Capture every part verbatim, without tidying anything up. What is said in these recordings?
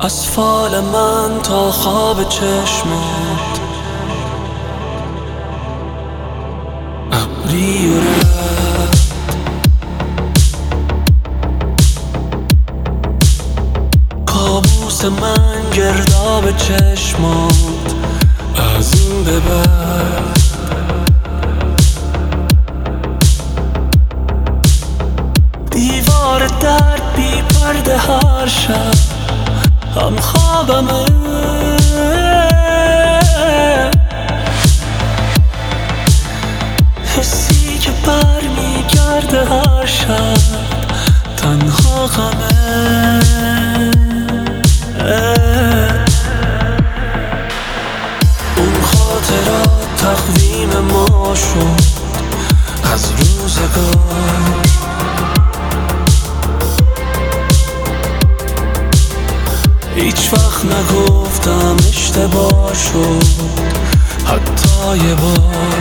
از فال من تا خواب چشمات ابری و رد کابوس من گرداب چشمات از این به بعد دیوار درد بی پرده هر شب هم خوابمه حسی که بر میگرده هر شب تنها غمه اون خاطرات تقویم ما شد از روزگار هیچ وقت نگفتم اشتباه شد حتی یه بار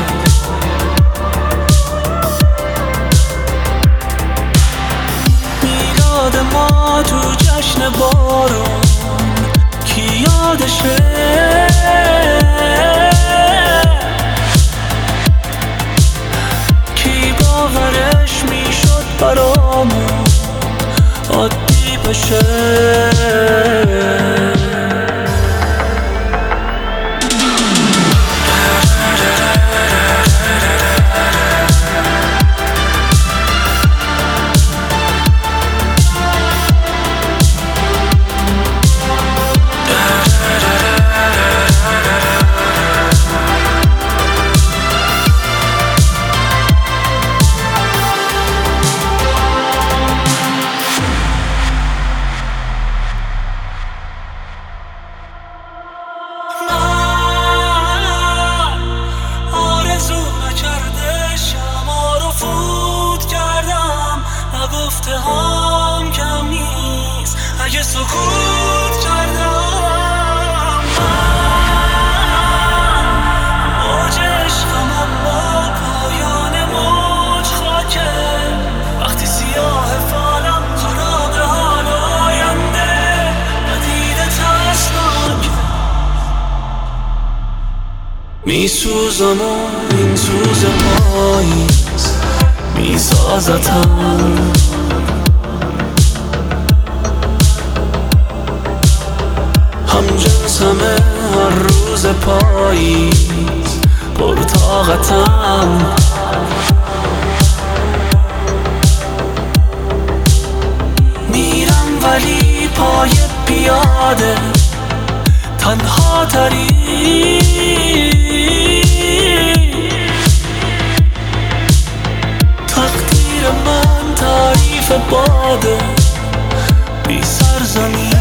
میلاد ما تو جشن بارون کی یادشه کی باورش میشد برامون عادی بشه گفته هم کم نیست اگه سکوت کردم من موج عشقم اما پایان موج خاکه وقتی سیاه فالم خراب حال آینده ندیده ترسناک میسوزم و این سوز پاییز میسازتم هم جنسمه هر روز پاییز پرطاقتم میرم ولی پای پیاده تنها تری تقدیر من تعریف باده بی سرزمین